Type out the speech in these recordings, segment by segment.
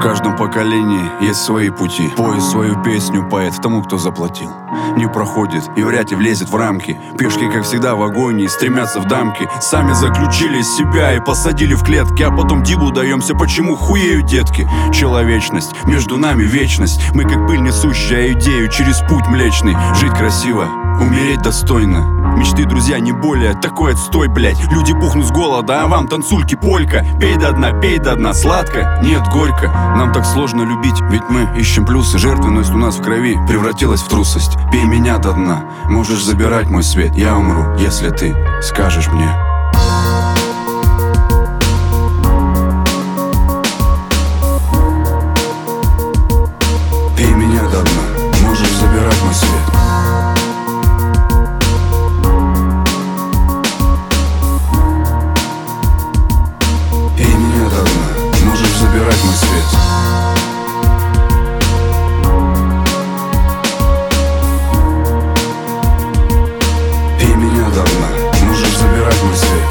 каждом поколении есть свои пути. Пой свою песню, поэт, тому, кто заплатил. Не проходит и вряд ли влезет в рамки. Пешки, как всегда, в агонии, стремятся в дамки. Сами заключили себя и посадили в клетки, а потом дибу даемся, почему хуеют детки. Человечность, между нами вечность. Мы как пыль, несущая идею через путь млечный. Жить красиво, умереть достойно. Мечты, друзья, не более такой отстой, блять. Люди пухнут с голода, а вам танцульки полька. Пей до дна, сладко, нет, горько. Нам так сложно любить, ведь мы ищем плюсы. Жертвенность у нас в крови превратилась в трусость. Пей меня до дна, можешь забирать мой свет. Я умру, если ты скажешь мне. Пей меня до дна, можешь забирать мой свет. Забирать мой свет. Пей меня до дна, можешь забирать мой свет.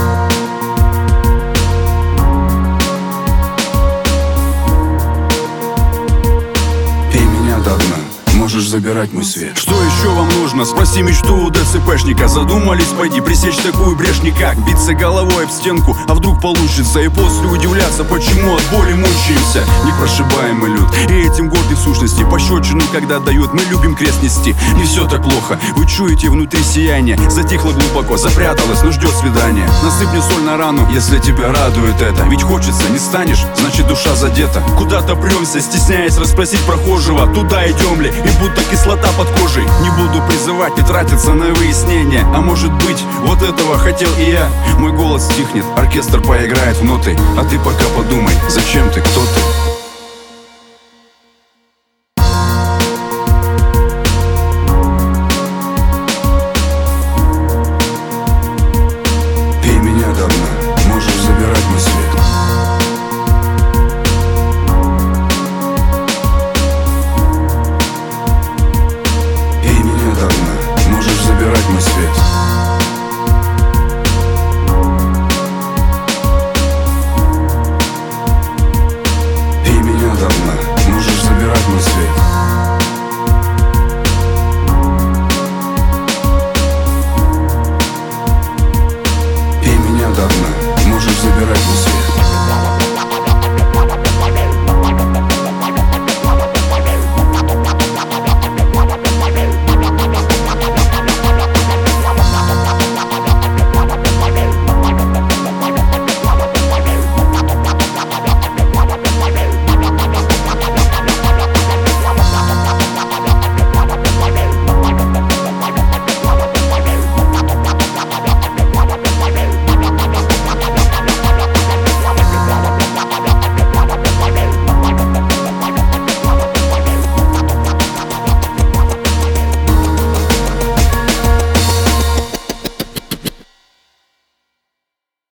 Пей меня до дна, можешь забирать мой свет. Что еще вам нужно? Спроси мечту у ДЦПшника. Задумались, пойди пресечь такую брешь никак. Биться головой об стенку, а вдруг получится. И после удивляться, почему от боли мучаемся. Непрошибаемый люд, и этим гордый в сущности. Пощечину, когда дают, мы любим крест нести. Не все так плохо, вы чуете внутри сияние. Затихло глубоко, запряталась, но ждет свидания. Насыпь соль на рану, если тебя радует это. Ведь хочется, не станешь, значит душа задета. Куда-то премся, стесняясь расспросить прохожего, туда идем ли, и будто кислота под кожей. Не буду призывать и тратиться на выяснение. А может быть, вот этого хотел и я. Мой голос стихнет, оркестр поиграет в ноты. А ты пока подумай, зачем ты, кто ты? Пей меня до дна, можешь забирать мой свет. Забирать мой свет. Пей меня до дна, можешь забирать мой свет. Пей меня до дна,